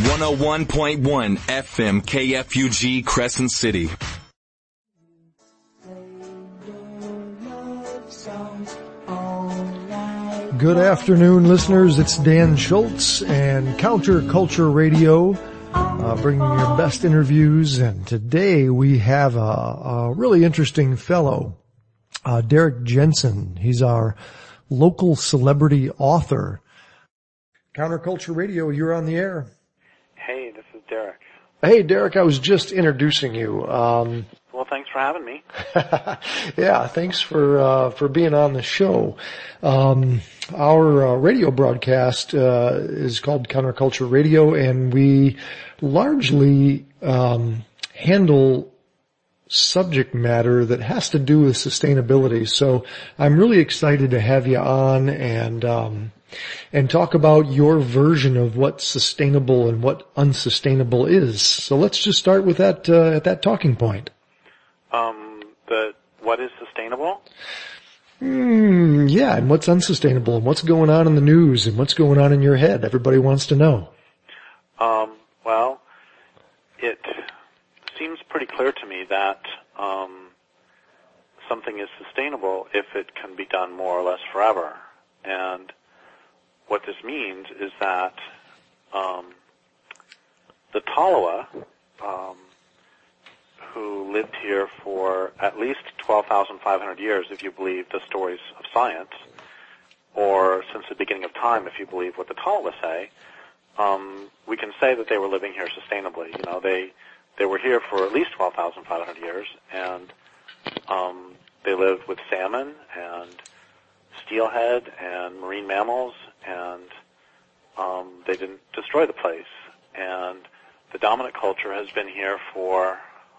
101.1 FM KFUG Crescent City. Good afternoon, listeners. It's Dan Schultz and Counterculture Radio, bringing your best interviews. And today we have a really interesting fellow, Derek Jensen. He's our local celebrity author. Counterculture Radio, you're on the air. Hey, this is Derek. Hey, Derek, I was just introducing you. Well, thanks for having me. Yeah, thanks for being on the show. Our radio broadcast is called Counterculture Radio, and we largely handle subject matter that has to do with sustainability. So I'm really excited to have you on and talk about your version of what sustainable and what unsustainable is. So let's just start with that at that talking point. What is sustainable? Yeah, and what's unsustainable, and what's going on in the news, and what's going on in your head. Everybody wants to know. Well, it seems pretty clear to me that something is sustainable if it can be done more or less forever. And what this means is that the Tolowa, who lived here for at least 12,500 years, if you believe the stories of science, or since the beginning of time, if you believe what the Tolowa say, we can say that they were living here sustainably. You know, they were here for at least 12,500 years, and they lived with salmon and steelhead and marine mammals, and they didn't destroy the place. And the dominant culture has been here for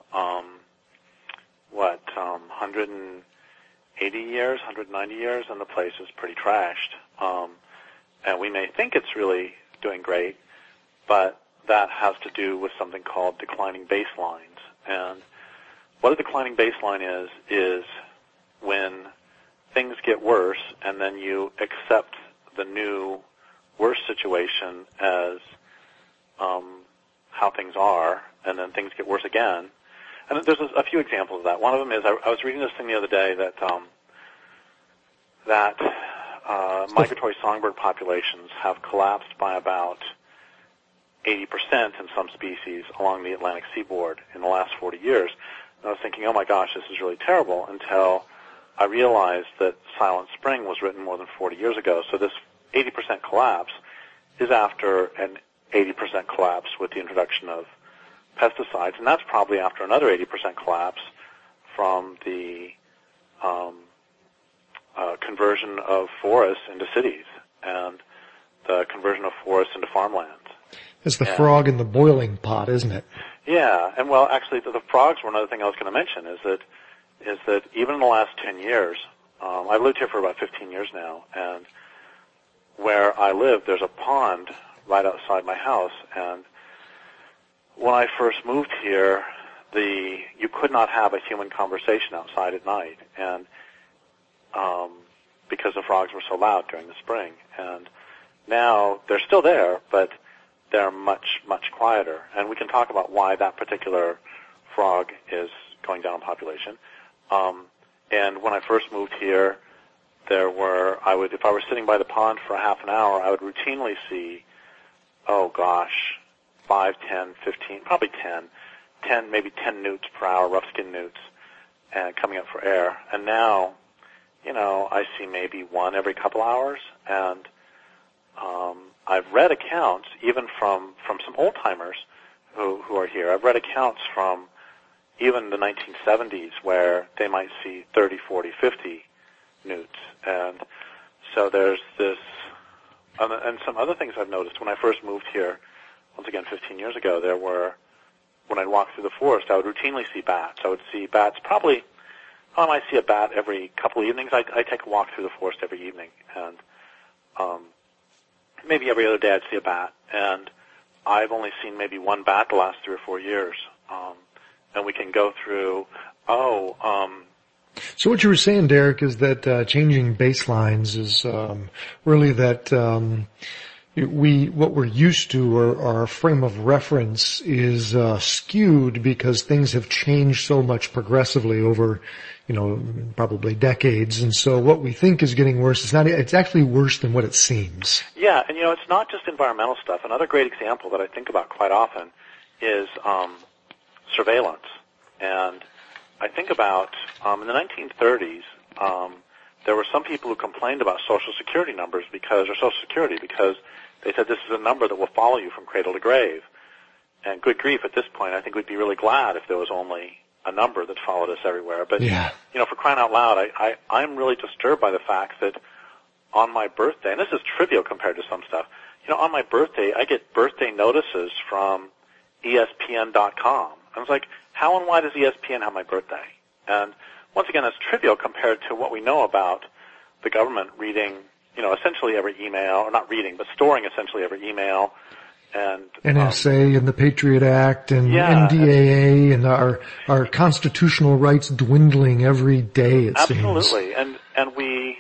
180 years, 190 years, and the place is pretty trashed. And we may think it's really doing great, but that has to do with something called declining baselines. And what a declining baseline is when things get worse and then you accept the new worse situation as how things are, and then things get worse again. And there's a few examples of that. One of them is I was reading this thing the other day that migratory songbird populations have collapsed by about 80% in some species along the Atlantic seaboard in the last 40 years. And I was thinking, oh my gosh, this is really terrible, until I realized that Silent Spring was written more than 40 years ago. So this 80% collapse is after an 80% collapse with the introduction of pesticides, and that's probably after another 80% collapse from the conversion of forests into cities and the conversion of forests into farmlands. It's the frog in the boiling pot, isn't it? Yeah, and well, actually, the frogs were another thing I was going to mention, is that even in the last 10 years, I've lived here for about 15 years now, and where I live, there's a pond right outside my house, and when I first moved here, you could not have a human conversation outside at night, and because the frogs were so loud during the spring. And now they're still there, but they're much, much quieter. And we can talk about why that particular frog is going down in population. And when I first moved here, if I was sitting by the pond for a half an hour, I would routinely see, 5, 10, 15, probably 10, maybe 10 newts per hour, rough-skinned newts, and coming up for air. And now, I see maybe one every couple hours, and I've read accounts, even from some old-timers who are here. I've read accounts from even the 1970s where they might see 30, 40, 50 newts. And so there's this, and some other things I've noticed. When I first moved here, once again 15 years ago, when I'd walk through the forest, I would routinely see bats. I would see bats probably, I might see a bat every couple of evenings. I take a walk through the forest every evening, and maybe every other day I'd see a bat. And I've only seen maybe one bat the last 3 or 4 years. And we can go through, So what you were saying, Derek, is that changing baselines is really that what we're used to, or our frame of reference is skewed because things have changed so much progressively over, probably decades. And so what we think is getting worse it's actually worse than what it seems. Yeah, and it's not just environmental stuff. Another great example that I think about quite often is surveillance. And I think about in the 1930s, there were some people who complained about Social Security numbers because they said this is a number that will follow you from cradle to grave. And good grief, at this point, I think we'd be really glad if there was only a number that followed us everywhere. But, for crying out loud, I'm really disturbed by the fact that on my birthday, and this is trivial compared to some stuff, on my birthday, I get birthday notices from ESPN.com. I was like, how and why does ESPN have my birthday? And once again, that's trivial compared to what we know about the government reading, essentially every email, or not reading, but storing essentially every email. And NSA and the Patriot Act and NDAA and our constitutional rights dwindling every day, it seems. Absolutely. And we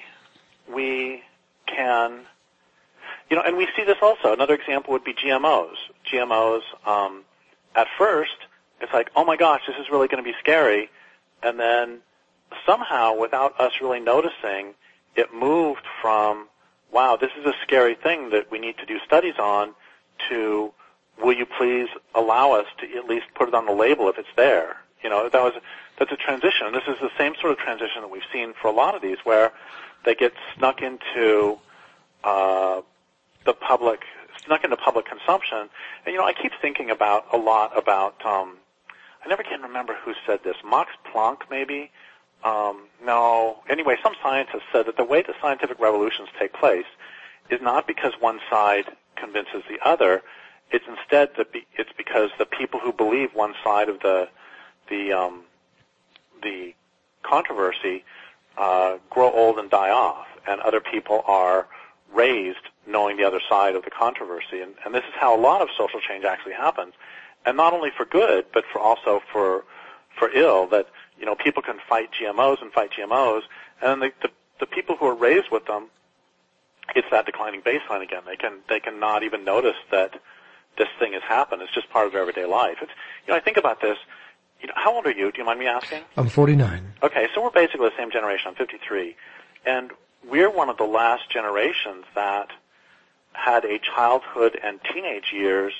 can, and we see this also. Another example would be GMOs. GMOs, at first, it's like, oh my gosh, this is really going to be scary. And then somehow, without us really noticing, it moved from, wow, this is a scary thing that we need to do studies on, to, will you please allow us to at least put it on the label if it's there? That's a transition. And this is the same sort of transition that we've seen for a lot of these, where they get snuck into public consumption. And I keep thinking about I never can remember who said this. Max Planck, maybe? No. Anyway, some scientists said that the way that scientific revolutions take place is not because one side convinces the other. It's instead it's because the people who believe one side of the controversy grow old and die off, and other people are raised knowing the other side of the controversy. And this is how a lot of social change actually happens. And not only for good, but also for ill, that, people can fight GMOs, and the people who are raised with them, it's that declining baseline again. They can not even notice that this thing has happened. It's just part of their everyday life. It's, I think about this. How old are you? Do you mind me asking? I'm 49. Okay, so we're basically the same generation. I'm 53. And we're one of the last generations that had a childhood and teenage years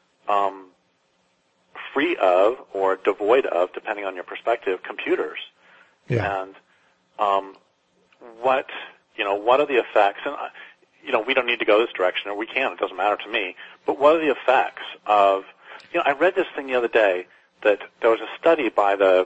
free of or devoid of, depending on your perspective, computers. Yeah. And what are the effects? And we don't need to go this direction, or we can. It doesn't matter to me. But what are the effects of? I read this thing the other day that there was a study by the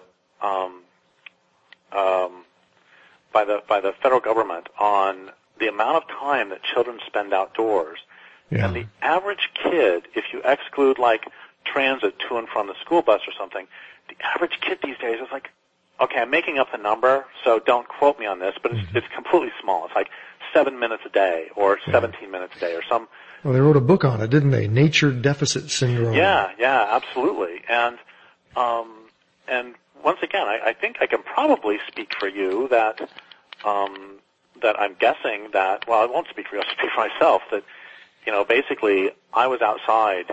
federal government on the amount of time that children spend outdoors. Yeah. And the average kid, if you exclude like transit to and from the school bus or something, the average kid these days is like, okay, I'm making up the number, so don't quote me on this, but it's completely small. It's like 7 minutes a day or 17 minutes a day or some. Well, they wrote a book on it, didn't they? Nature Deficit Syndrome. Yeah, absolutely. And once again, I think I can probably speak for you that I'm guessing that, well, I won't speak for you, I'll speak for myself, that, basically I was outside,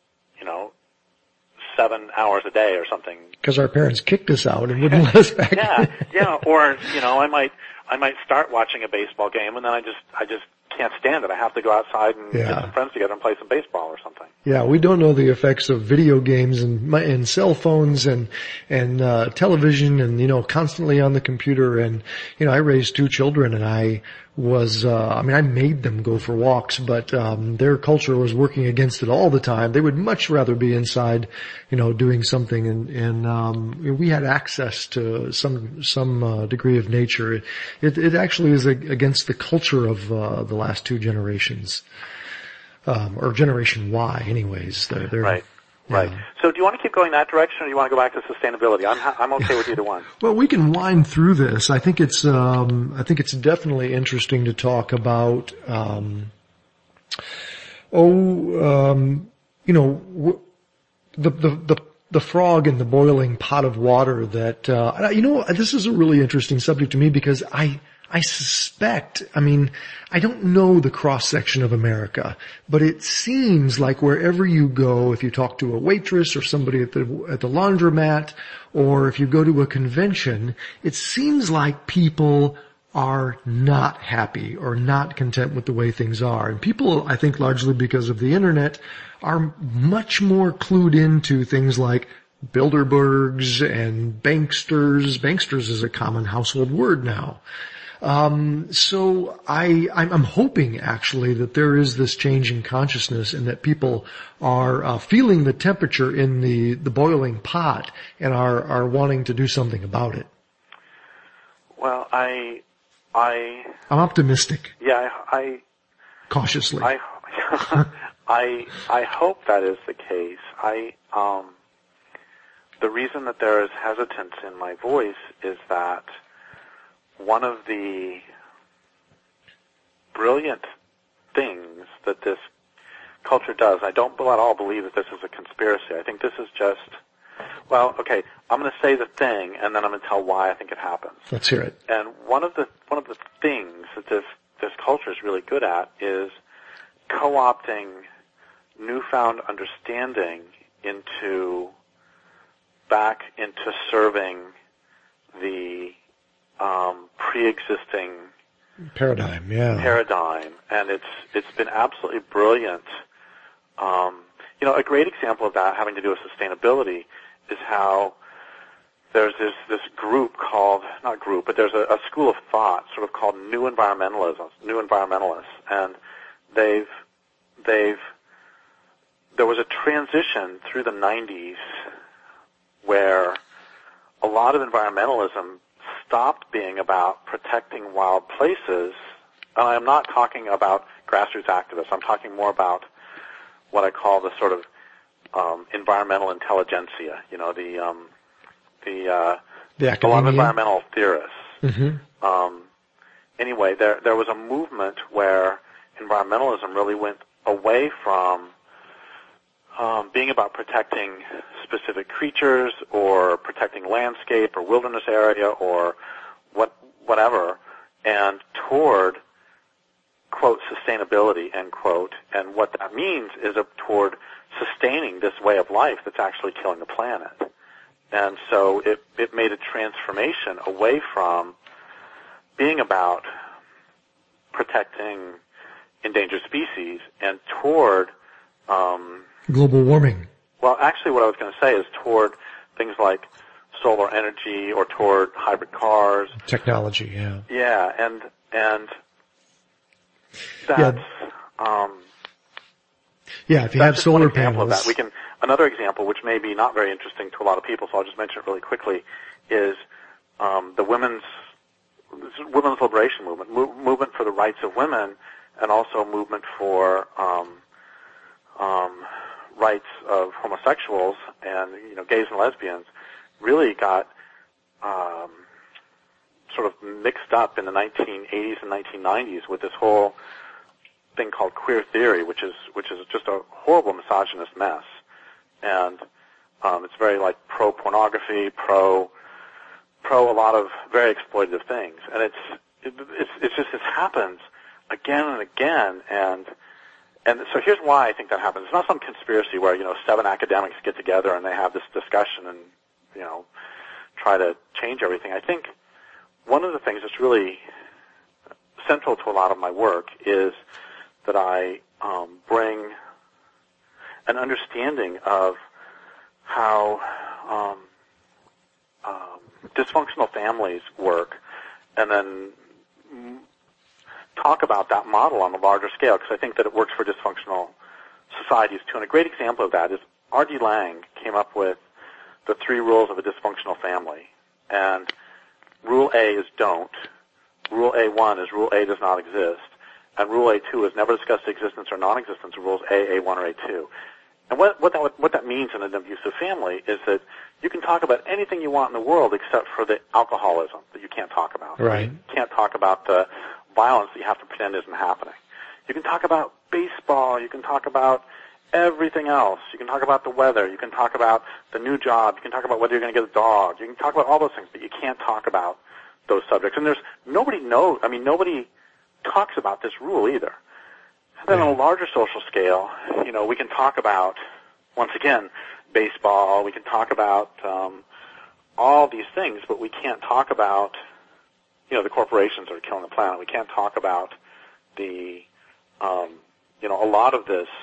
7 hours a day or something. Because our parents kicked us out and wouldn't let us back. Yeah, or, I might start watching a baseball game and then I just can't stand it. I have to go outside and get some friends together and play some baseball or something. Yeah, we don't know the effects of video games and cell phones and television and, constantly on the computer. And, I raised 2 children and I was, I made them go for walks, but, their culture was working against it all the time. They would much rather be inside, doing something and we had access to some degree of nature. It actually is against the culture of, the last 2 generations. Or Generation Y anyways. They're Right. So do you want to keep going that direction or do you want to go back to sustainability? I'm okay with either one. Well, we can wind through this. I think it's definitely interesting to talk about, the frog in the boiling pot of water that, this is a really interesting subject to me because I I suspect, I mean, I don't know the cross-section of America, but it seems like wherever you go, if you talk to a waitress or somebody at the laundromat, or if you go to a convention, it seems like people are not happy or not content with the way things are. And people, I think largely because of the internet, are much more clued into things like Bilderbergs and Banksters. Banksters is a common household word now. So I'm hoping actually that there is this change in consciousness and that people are feeling the temperature in the boiling pot and are wanting to do something about it. Well, I'm optimistic. Yeah, cautiously. I hope that is the case. The reason that there is hesitance in my voice is that one of the brilliant things that this culture does, I don't at all believe that this is a conspiracy. I think this is just, well, okay, I'm going to say the thing and then I'm going to tell why I think it happens. Let's hear it. And one of the things that this culture is really good at is co-opting newfound understanding back into serving the pre-existing paradigm, and it's been absolutely brilliant. A great example of that having to do with sustainability is how there's this group called, not group, but there's a school of thought sort of called New Environmentalists, and there was a transition through the 90s where a lot of environmentalism stopped being about protecting wild places. And I'm not talking about grassroots activists. I'm talking more about what I call the sort of environmental intelligentsia. A lot of environmental theorists. Mm-hmm. Anyway, there was a movement where environmentalism really went away from being about protecting specific creatures or protecting landscape or wilderness area or whatever, and toward, quote, sustainability, end quote. And what that means is toward sustaining this way of life that's actually killing the planet. And so it made a transformation away from being about protecting endangered species and toward global warming. Well, actually what I was going to say is toward things like solar energy or toward hybrid cars. Technology, yeah. Yeah, and that's if you have solar panels. Another example, which may be not very interesting to a lot of people, so I'll just mention it really quickly, is the women's liberation movement for the rights of women, and also movement for rights of homosexuals and gays and lesbians really got sort of mixed up in the 1980s and 1990s with this whole thing called queer theory, which is just a horrible misogynist mess, and it's very like pro pornography, pro a lot of very exploitative things, and it's just this happens again and again, and so here's why I think that happens. It's not some conspiracy where 7 academics get together and they have this discussion and try to change everything. I think one of the things that's really central to a lot of my work is that I bring an understanding of how dysfunctional families work, and then talk about that model on a larger scale, because I think that it works for dysfunctional societies too. And a great example of that is R.D. Laing came up with the 3 rules of a dysfunctional family. And Rule A is don't. Rule A1 is Rule A does not exist. And Rule A2 is never discuss the existence or non-existence of rules A, A1, or A2. And what that means in an abusive family is that you can talk about anything you want in the world except for the alcoholism that you can't talk about. Right. You can't talk about the violence that you have to pretend isn't happening. You can talk about baseball. You can talk about everything else. You can talk about the weather. You can talk about the new job. You can talk about whether you're going to get a dog. You can talk about all those things, but you can't talk about those subjects. And nobody talks about this rule either. And then on a larger social scale, we can talk about, once again, baseball, we can talk about all these things, but we can't talk about, the corporations that are killing the planet. We can't talk about a lot of this.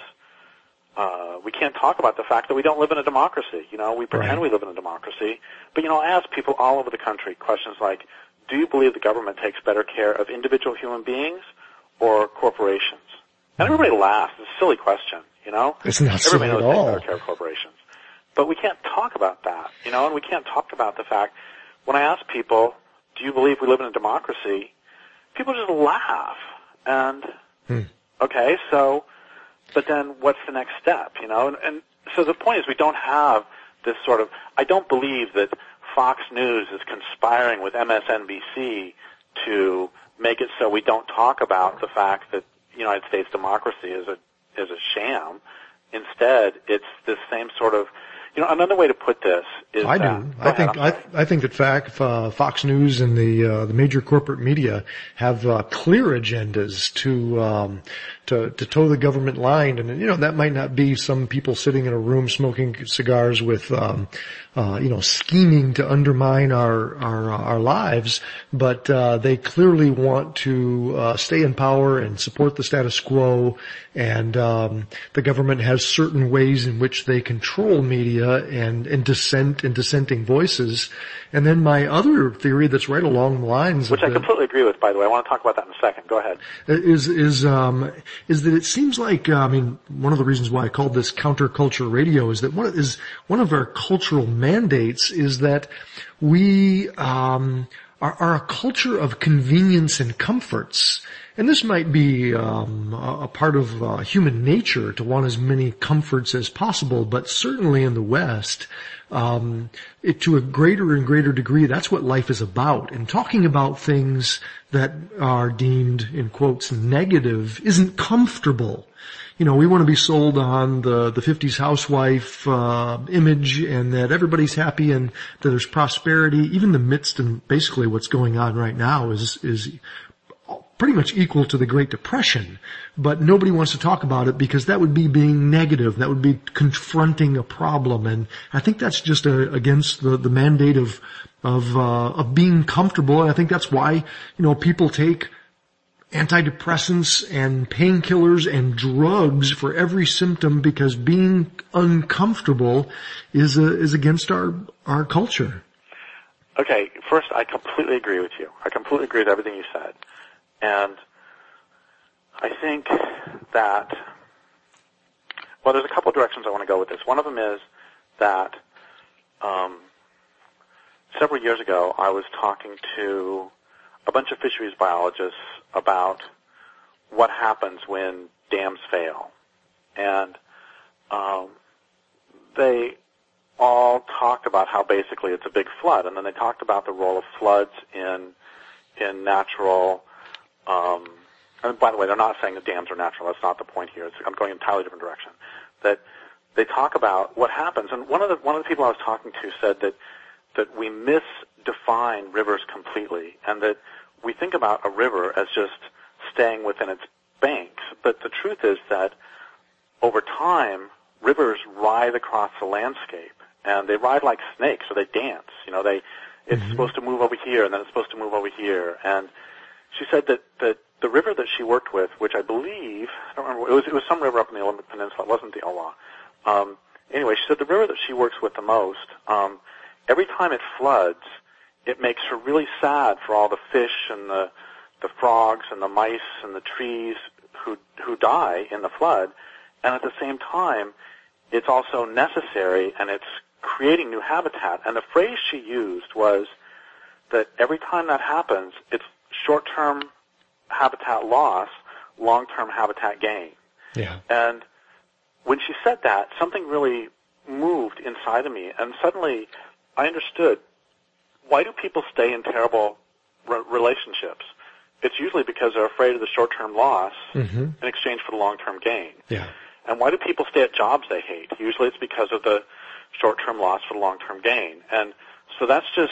We can't talk about the fact that we don't live in a democracy. We pretend we live in a democracy. But, I ask people all over the country questions like, do you believe the government takes better care of individual human beings or corporations? And everybody laughs. It's a silly question, It's not silly everybody knows at they take all. better care of corporations. But we can't talk about that, and we can't talk about the fact, when I ask people, do you believe we live in a democracy? People just laugh. And, okay, so, but then what's the next step, And so the point is we don't have this sort of, I don't believe that Fox News is conspiring with MSNBC to make it so we don't talk about the fact that United States democracy is a sham. Instead, it's this same sort of, another way to put this is I think that Fox News and the major corporate media have clear agendas to toe the government line, and that might not be some people sitting in a room smoking cigars with scheming to undermine our lives, but they clearly want to stay in power and support the status quo, and the government has certain ways in which they control media and dissent and dissenting voices. And then my other theory that's right along the lines which I completely agree with, by the way. I want to talk about that in a second. Go ahead. Is that it seems like, one of the reasons why I called this counterculture radio is that one of our cultural mandates is that we are a culture of convenience and comforts. And this might be a part of human nature to want as many comforts as possible, but certainly in the West, to a greater and greater degree, that's what life is about. And talking about things that are deemed, in quotes, negative isn't comfortable. We want to be sold on the 50s housewife image, and that everybody's happy and that there's prosperity. Even the midst and basically what's going on right now is pretty much equal to the Great Depression, but nobody wants to talk about it because that would be being negative. That would be confronting a problem, and I think that's just against the mandate of being comfortable. And I think that's why people take antidepressants and painkillers and drugs for every symptom, because being uncomfortable is against our culture. Okay, first, I completely agree with you. I completely agree with everything you said. And I think that, there's a couple of directions I want to go with this. One of them is that several years ago I was talking to a bunch of fisheries biologists about what happens when dams fail. And they all talked about how basically it's a big flood, and then they talked about the role of floods in natural. And by the way, they're not saying that dams are natural. That's not the point here. I'm going in an entirely different direction. That they talk about what happens, and one of the people I was talking to said that we misdefine rivers completely, and that we think about a river as just staying within its banks. But the truth is that over time, rivers writhe across the landscape, and they ride like snakes, or they dance. It's supposed to move over here, and then it's supposed to move over here. And she said that the river that she worked with, which I believe, I don't remember, it was some river up in the Olympic Peninsula, it wasn't the Ola. Anyway, she said the river that she works with the most, every time it floods, it makes her really sad for all the fish and the frogs and the mice and the trees who die in the flood. And at the same time, it's also necessary, and it's creating new habitat. And the phrase she used was that every time that happens, it's short-term habitat loss, long-term habitat gain. Yeah. And when she said that, something really moved inside of me, and suddenly I understood, why do people stay in terrible relationships? It's usually because they're afraid of the short-term loss in exchange for the long-term gain. Yeah. And why do people stay at jobs they hate? Usually it's because of the short-term loss for the long-term gain. And so that's just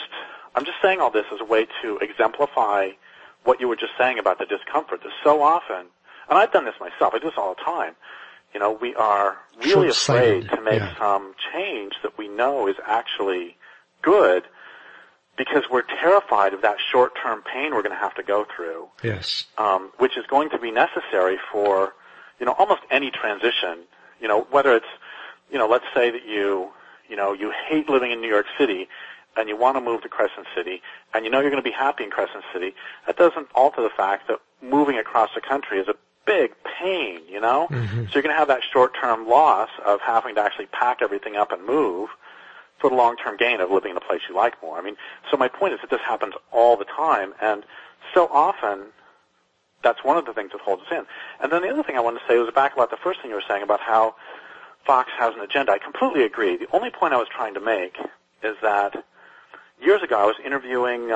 I'm just saying all this as a way to exemplify what you were just saying about the discomfort. That so often, and I've done this myself, I do this all the time, we are really afraid to make some change that we know is actually good because we're terrified of that short-term pain we're going to have to go through. Yes. Which is going to be necessary for, almost any transition, whether it's, let's say that you hate living in New York City and you want to move to Crescent City and you're going to be happy in Crescent City. That doesn't alter the fact that moving across the country is a big pain, Mm-hmm. So you're going to have that short-term loss of having to actually pack everything up and move for the long-term gain of living in a place you like more. So my point is that this happens all the time, and so often that's one of the things that holds us in. And then the other thing I wanted to say was back about the first thing you were saying about how Fox has an agenda. I completely agree. The only point I was trying to make is that years ago I was interviewing,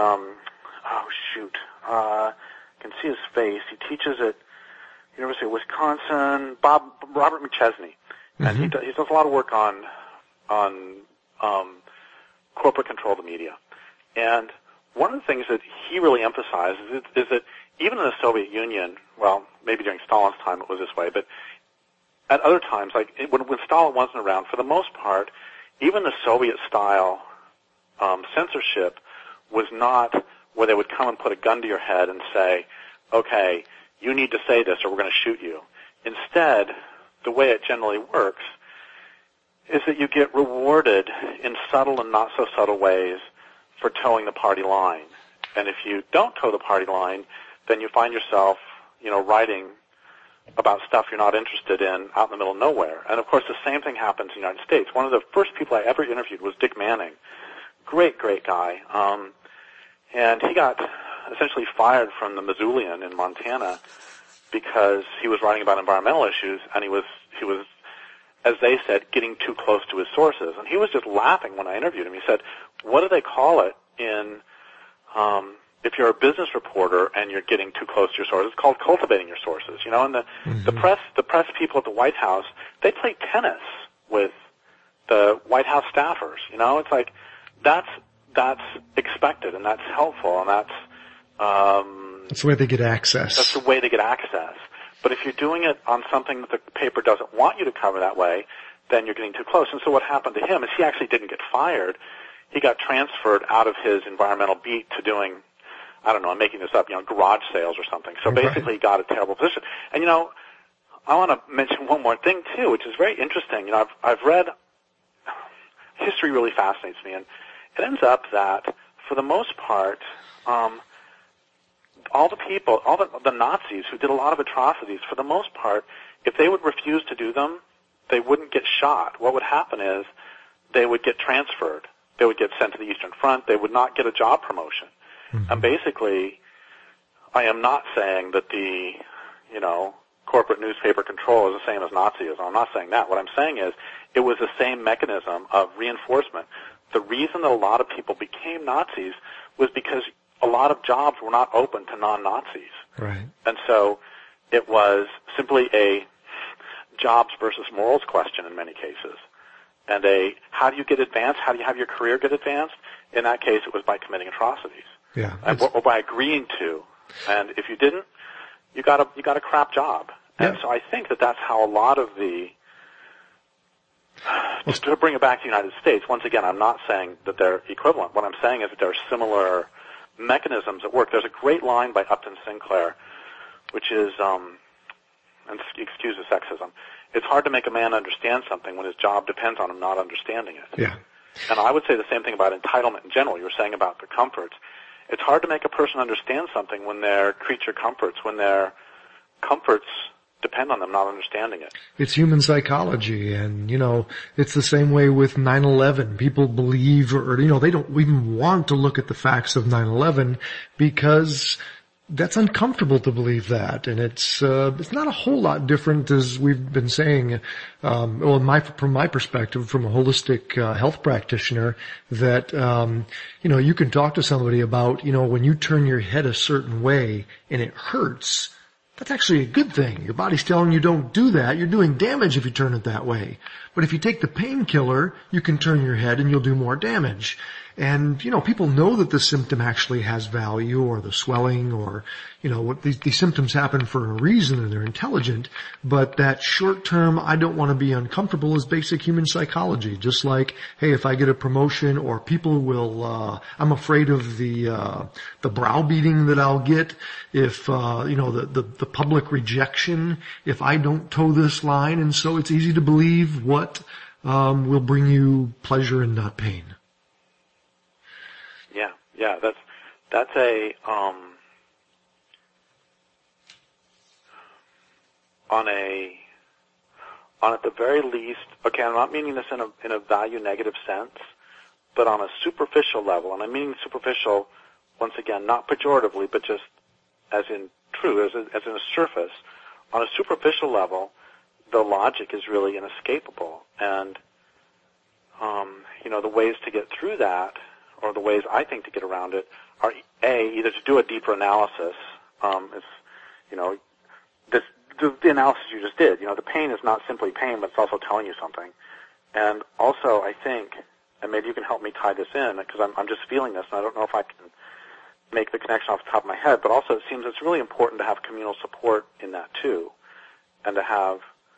I can see his face. He teaches at University of Wisconsin, Robert McChesney. Mm-hmm. And he does a lot of work on corporate control of the media. And one of the things that he really emphasizes is that even in the Soviet Union, well, maybe during Stalin's time it was this way, but at other times, when Stalin wasn't around, for the most part, even the Soviet-style censorship was not where they would come and put a gun to your head and say, okay, you need to say this or we're going to shoot you. Instead, the way it generally works is that you get rewarded in subtle and not so subtle ways for towing the party line. And if you don't toe the party line, then you find yourself, writing about stuff you're not interested in out in the middle of nowhere. And of course the same thing happens in the United States. One of the first people I ever interviewed was Dick Manning. Great guy. And he got essentially fired from the Missoulian in Montana because he was writing about environmental issues and he was, as they said, getting too close to his sources. And he was just laughing when I interviewed him. He said, what do they call it in, if you're a business reporter and you're getting too close to your sources? It's called cultivating your sources. And the press people at the White House, they play tennis with the White House staffers. It's like, that's expected and that's helpful and that's the way they get access. That's the way they get access. But if you're doing it on something that the paper doesn't want you to cover that way, then you're getting too close. And so what happened to him is he actually didn't get fired. He got transferred out of his environmental beat to doing, I don't know, I'm making this up, garage sales or something. So basically he got a terrible position. And I want to mention one more thing too, which is very interesting. I've read, history really fascinates me, and it ends up that for the most part, all the Nazis who did a lot of atrocities, for the most part, if they would refuse to do them, they wouldn't get shot. What would happen is they would get transferred. They would get sent to the Eastern Front. They would not get a job promotion. Mm-hmm. And basically, I am not saying that the, corporate newspaper control is the same as Nazism. I'm not saying that. What I'm saying is it was the same mechanism of reinforcement. The reason that a lot of people became Nazis was because a lot of jobs were not open to non-Nazis. Right. And so it was simply a jobs versus morals question in many cases. And how do you get advanced? How do you have your career get advanced? In that case, it was by committing atrocities. Yeah. Or by agreeing to. And if you didn't, you got a crap job. And so I think that that's how a lot of just to bring it back to the United States, once again, I'm not saying that they're equivalent. What I'm saying is that there are similar mechanisms at work. There's a great line by Upton Sinclair, which is, and excuse the sexism, it's hard to make a man understand something when his job depends on him not understanding it. Yeah. And I would say the same thing about entitlement in general. You were saying about the comforts. It's hard to make a person understand something when their creature comforts, when their comforts depend on them not understanding it. It's human psychology, and, it's the same way with 9/11. People believe, or they don't even want to look at the facts of 9/11 because that's uncomfortable to believe that. And it's not a whole lot different, as we've been saying, from my perspective, from a holistic health practitioner, that, you can talk to somebody about, when you turn your head a certain way and it hurts, that's actually a good thing. Your body's telling you don't do that. You're doing damage if you turn it that way. But if you take the painkiller, you can turn your head and you'll do more damage. And, people know that the symptom actually has value, or the swelling, or, what these symptoms happen for a reason and they're intelligent, but that short term, I don't want to be uncomfortable is basic human psychology. Just like, hey, if I get a promotion, or people will, I'm afraid of the browbeating that I'll get if, the public rejection if I don't toe this line. And so it's easy to believe what, will bring you pleasure and not pain. Yeah, that's a, on at the very least, okay, I'm not meaning this in a value negative sense, but on a superficial level, and I'm meaning superficial, once again, not pejoratively, but just as in true, as in a surface. On a superficial level, the logic is really inescapable, and, the ways to get through that, or the ways I think to get around it, are either to do a deeper analysis, the analysis you just did. The pain is not simply pain, but it's also telling you something. And also, I think, and maybe you can help me tie this in, because I'm just feeling this, and I don't know if I can make the connection off the top of my head, but also it seems it's really important to have communal support in that too, and to have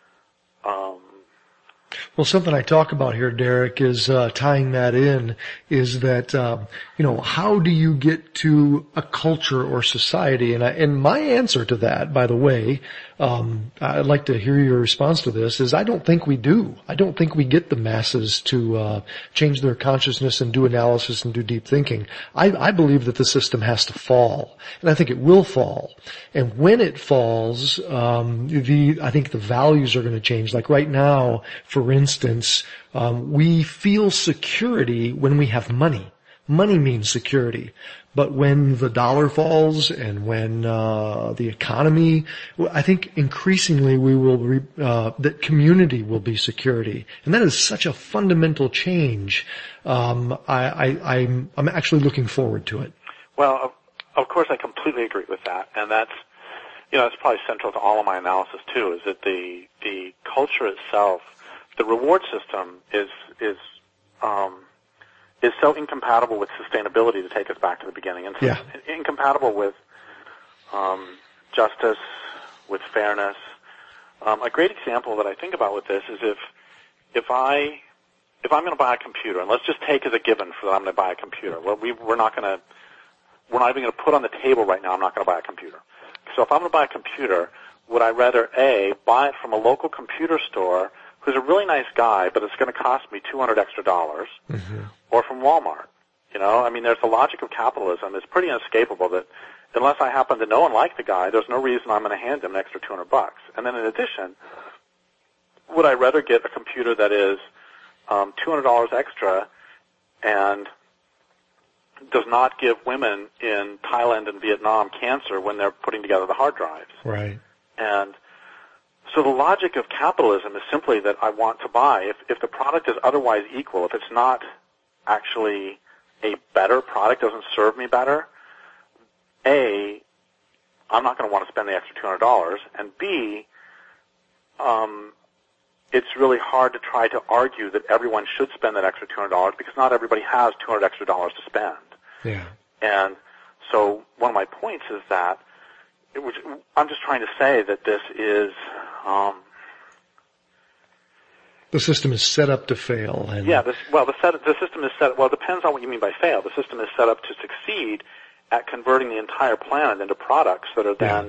well, something I talk about here, Derek, is tying that in, is that, how do you get to a culture or society? And my answer to that, by the way, I'd like to hear your response to this, is I don't think we do. I don't think we get the masses to change their consciousness and do analysis and do deep thinking. I believe that the system has to fall, and I think it will fall. And when it falls, I think the values are going to change. Like right now, for instance, we feel security when we have money. Money means security. But when the dollar falls and when the economy, I think increasingly we will that community will be security, and that is such a fundamental change. I'm actually looking forward to it. Well, of course, I completely agree with that, and that's probably central to all of my analysis too. Is that the culture itself, the reward system is so incompatible with sustainability, to take us back to the beginning, and so incompatible with justice, with fairness. A great example that I think about with this is if I'm going to buy a computer, and let's just take as a given that I'm going to buy a computer. Well, we're not even going to put on the table right now, I'm not going to buy a computer. So if I'm going to buy a computer, would I rather buy it from a local computer store who's a really nice guy, but it's going to cost me $200 extra, or from Walmart? There's the logic of capitalism. It's pretty inescapable that unless I happen to know and like the guy, there's no reason I'm going to hand him an extra $200. And then in addition, would I rather get a computer that is $200 extra and does not give women in Thailand and Vietnam cancer when they're putting together the hard drives? Right. And so the logic of capitalism is simply that I want to buy. If the product is otherwise equal, if it's not actually a better product, doesn't serve me better, A, I'm not going to want to spend the extra $200, and B, it's really hard to try to argue that everyone should spend that extra $200 because not everybody has $200 extra to spend. Yeah. And so one of my points is that I'm just trying to say that this is the system is set up to fail. And the system is set. Well, it depends on what you mean by fail. The system is set up to succeed at converting the entire planet into products that are then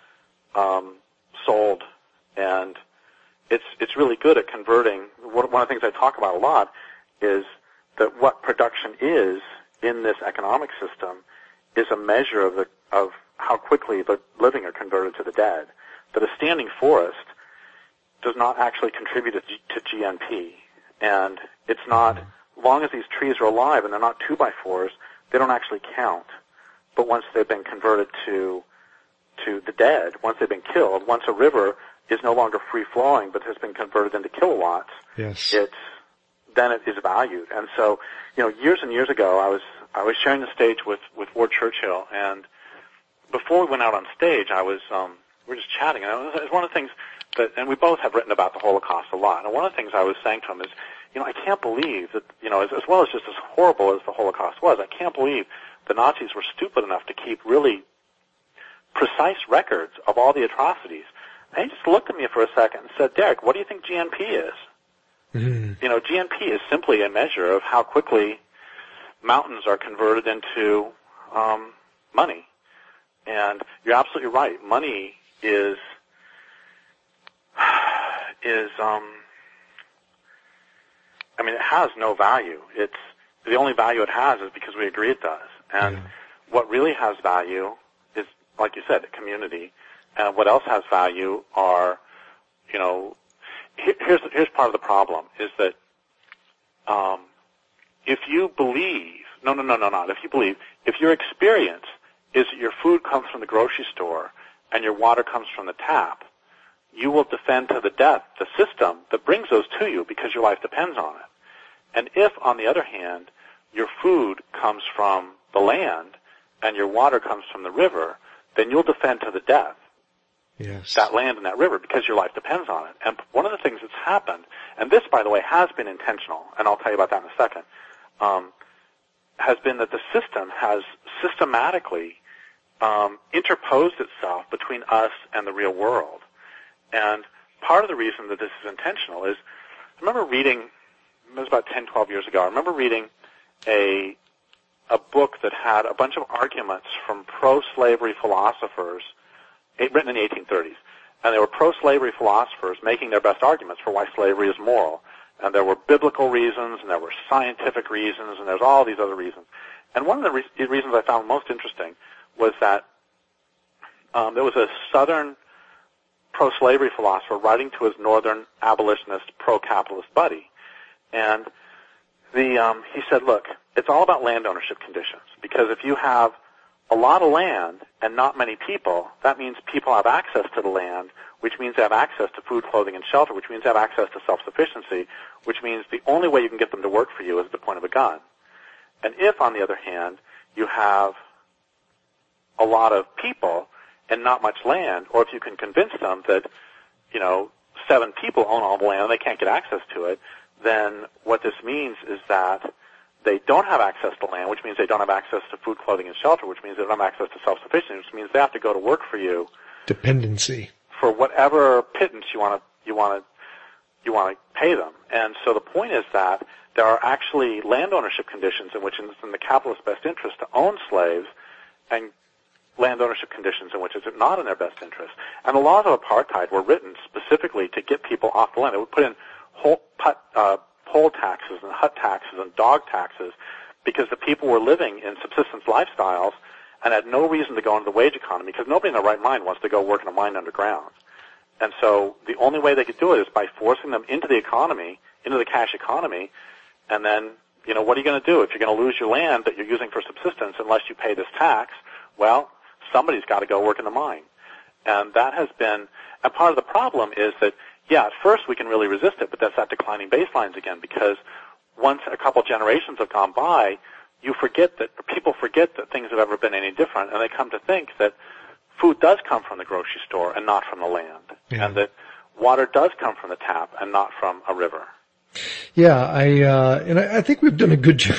sold, and it's really good at converting. One of the things I talk about a lot is that what production is in this economic system is a measure of how quickly the living are converted to the dead. That a standing forest does not actually contribute to GNP, and it's not, as long as these trees are alive and they're not 2x4s, they don't actually count. But once they've been converted to the dead, once they've been killed, once a river is no longer free flowing but has been converted into kilowatts, then it is valued. And so, years and years ago, I was sharing the stage with Ward Churchill, and before we went out on stage, we were just chatting, and it was one of the things and we both have written about the Holocaust a lot, and one of the things I was saying to him is, I can't believe that, as well as just as horrible as the Holocaust was, I can't believe the Nazis were stupid enough to keep really precise records of all the atrocities. And he just looked at me for a second and said, Derek, what do you think GNP is? Mm-hmm. GNP is simply a measure of how quickly mountains are converted into money. And you're absolutely right. Money is it has no value. It's the only value it has is because we agree it does. And what really has value is, like you said, community. And what else has value are, here's part of the problem is that if you believe, if your experience is that your food comes from the grocery store and your water comes from the tap, you will defend to the death the system that brings those to you because your life depends on it. And if, on the other hand, your food comes from the land and your water comes from the river, then you'll defend to the death that land and that river because your life depends on it. And one of the things that's happened, and this, by the way, has been intentional, and I'll tell you about that in a second, has been that the system has systematically interposed itself between us and the real world. And part of the reason that this is intentional is, I remember reading, it was about 10, 12 years ago, I remember reading a book that had a bunch of arguments from pro-slavery philosophers written in the 1830s. And they were pro-slavery philosophers making their best arguments for why slavery is moral. And there were biblical reasons, and there were scientific reasons, and there's all these other reasons. And one of the reasons I found most interesting was that there was a southern pro-slavery philosopher writing to his northern abolitionist pro-capitalist buddy. And he said, look, it's all about land ownership conditions, because if you have a lot of land and not many people, that means people have access to the land, which means they have access to food, clothing, and shelter, which means they have access to self-sufficiency, which means the only way you can get them to work for you is at the point of a gun. And if, on the other hand, you have a lot of people and not much land, or if you can convince them that, 7 people own all the land and they can't get access to it, then what this means is that they don't have access to land, which means they don't have access to food, clothing, and shelter, which means they don't have access to self-sufficiency, which means they have to go to work for you. Dependency. For whatever pittance you want to pay them. And so the point is that there are actually land ownership conditions in which it's in the capitalist's best interest to own slaves, and land ownership conditions in which it's not in their best interest. And the laws of apartheid were written specifically to get people off the land. They would put in poll taxes and hut taxes and dog taxes because the people were living in subsistence lifestyles and had no reason to go into the wage economy because nobody in their right mind wants to go work in a mine underground. And so the only way they could do it is by forcing them into the economy, into the cash economy, and then, what are you going to do? If you're going to lose your land that you're using for subsistence unless you pay this tax, well, somebody's got to go work in the mine. And that has been, and part of the problem is that, at first we can really resist it, but that's at declining baselines again, because once a couple generations have gone by, people forget that things have ever been any different, and they come to think that food does come from the grocery store and not from the land, and that water does come from the tap and not from a river. Yeah, I think we've done a good job.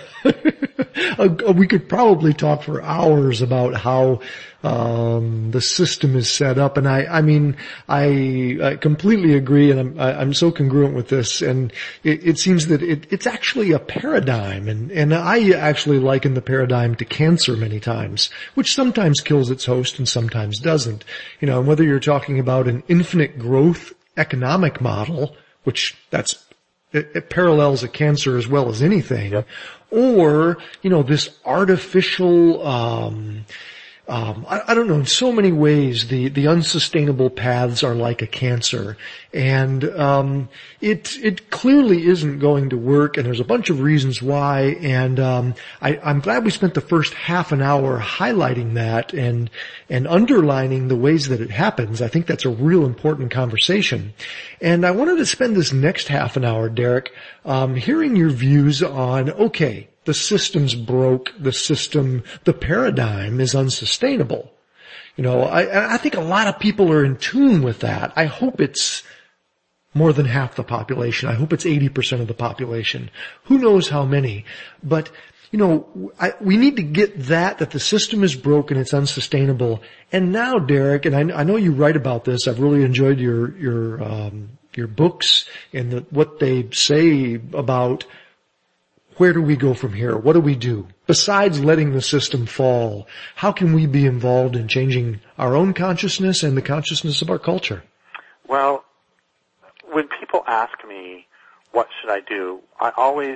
We could probably talk for hours about how the system is set up, and I completely agree, and I'm so congruent with this. And it seems that it's actually a paradigm, and I actually liken the paradigm to cancer many times, which sometimes kills its host and sometimes doesn't. And whether you're talking about an infinite growth economic model, which it parallels a cancer as well as anything, or, this artificial, I don't know, in so many ways, the unsustainable paths are like a cancer. And, it clearly isn't going to work, and there's a bunch of reasons why, and, I'm glad we spent the first half an hour highlighting that and underlining the ways that it happens. I think that's a real important conversation. And I wanted to spend this next half an hour, Derek, hearing your views on, okay, the system's broke, the paradigm is unsustainable. I think a lot of people are in tune with that. I hope it's more than half the population. I hope it's 80% of the population. Who knows how many? But, we need to get that the system is broken, it's unsustainable. And now, Derek, and I know you write about this, I've really enjoyed your books and what they say about where do we go from here? What do we do? Besides letting the system fall, how can we be involved in changing our own consciousness and the consciousness of our culture? Well, when people ask me, what should I do, I always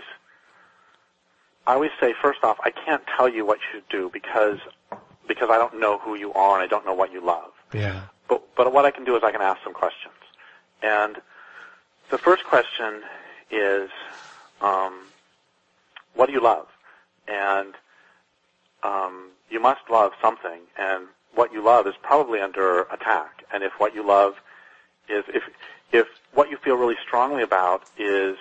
say, first off, I can't tell you what you should do because I don't know who you are and I don't know what you love. Yeah. But what I can do is I can ask some questions. And the first question is, what do you love? And you must love something, and what you love is probably under attack. And if what you love is, if what you feel really strongly about is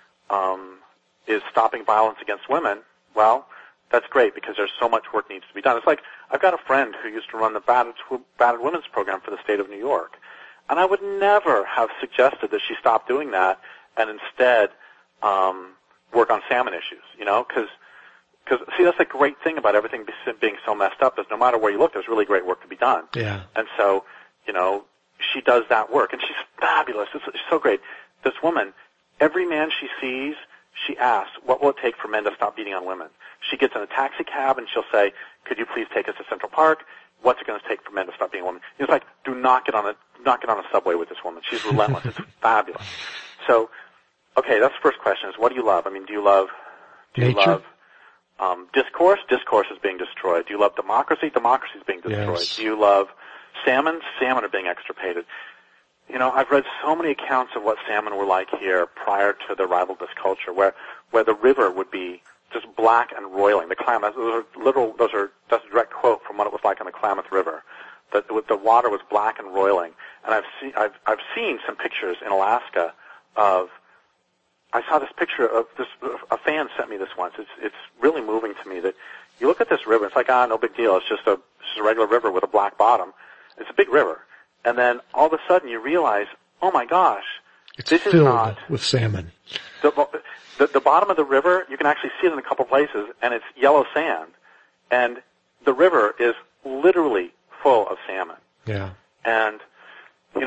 stopping violence against women, well, that's great because there's so much work needs to be done. It's like I've got a friend who used to run the battered women's program for the state of New York, and I would never have suggested that she stop doing that and instead work on salmon issues, because see, that's the great thing about everything being so messed up is no matter where you look, there's really great work to be done. Yeah. And so, she does that work, and she's fabulous. She's so great. This woman, every man she sees, she asks, what will it take for men to stop beating on women? She gets in a taxi cab, and she'll say, could you please take us to Central Park? What's it going to take for men to stop beating women? It's like, do not get on a subway with this woman. She's relentless. It's fabulous. So, okay, that's the first question is, what do you love? I mean, do you love Nature? Discourse? Discourse is being destroyed. Do you love democracy? Democracy is being destroyed. Yes. Do you love salmon? Salmon are being extirpated. I've read so many accounts of what salmon were like here prior to the arrival of this culture, where the river would be just black and roiling. The Klamath, that's a direct quote from what it was like on the Klamath River. The water was black and roiling. And I've seen some pictures in Alaska of, I saw this picture of this, a fan sent me this once. It's really moving to me that you look at this river, it's like, no big deal. It's just a regular river with a black bottom. It's a big river. And then all of a sudden you realize, oh my gosh, it's this filled is not with salmon. The bottom of the river, you can actually see it in a couple places, and it's yellow sand. And the river is literally full of salmon. Yeah. And, when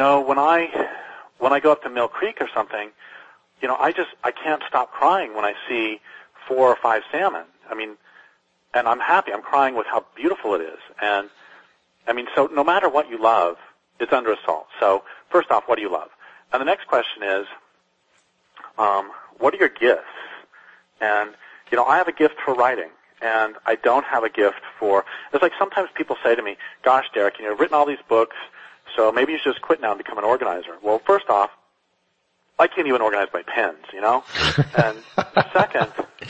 I go up to Mill Creek or something, I can't stop crying when I see 4 or 5 salmon. I mean, and I'm happy. I'm crying with how beautiful it is. And, so no matter what you love, it's under assault. So, first off, what do you love? And the next question is, what are your gifts? And, I have a gift for writing, and I don't have a gift for, it's like sometimes people say to me, gosh, Derek, you've written all these books, so maybe you should just quit now and become an organizer. Well, first off, I can't even organize my pens, And second,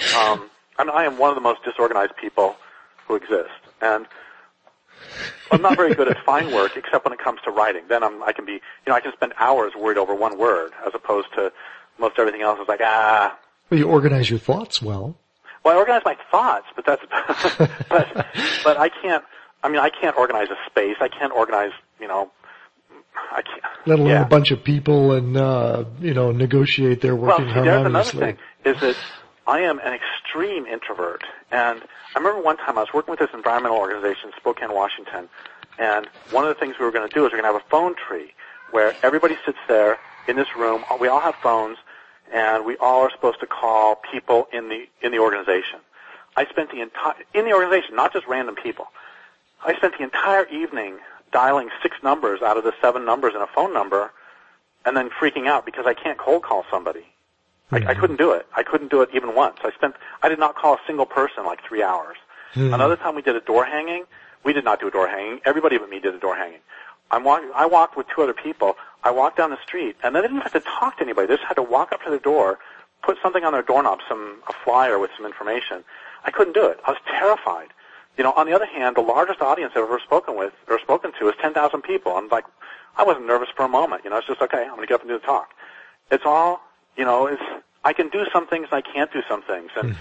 I am one of the most disorganized people who exist. And I'm not very good at fine work except when it comes to writing. Then I can spend hours worried over one word as opposed to most everything else is like, Well, you organize your thoughts well. Well, I organize my thoughts, but that's, but I can't organize a space. I can't organize, I can't. Let alone a bunch of people and, negotiate their working harmoniously. There's another thing, is that I am an extreme introvert. And I remember one time I was working with this environmental organization in Spokane, Washington, and one of the things we were going to do is we're going to have a phone tree where everybody sits there in this room. We all have phones, and we all are supposed to call people in the organization. I spent in the organization, not just random people. I spent the entire evening dialing 6 numbers out of the 7 numbers in a phone number, and then freaking out because I can't cold call somebody. I couldn't do it. I couldn't do it even once. I did not call a single person in like 3 hours. Another time we did a door hanging. We did not do a door hanging. Everybody but me did a door hanging. I walked with 2 other people. I walked down the street, and they didn't have to talk to anybody. They just had to walk up to the door, put something on their doorknob, a flyer with some information. I couldn't do it. I was terrified. On the other hand, the largest audience I've ever spoken to is 10,000 people. I'm like, I wasn't nervous for a moment. It's just, okay, I'm going to get up and do the talk. It's all, I can do some things and I can't do some things. And,